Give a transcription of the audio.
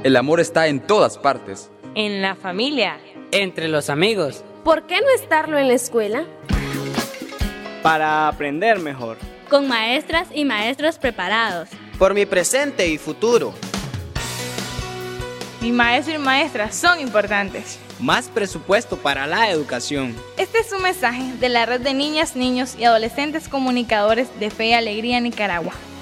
El amor está en todas partes. En la familia. Entre los amigos. ¿Por qué no estarlo en la escuela? Para aprender mejor. Con maestras y maestros preparados. Por mi presente y futuro. Mi maestro y maestra son importantes. Más presupuesto para la educación. Este es un mensaje de la Red de Niñas, Niños y Adolescentes Comunicadores de Fe y Alegría Nicaragua.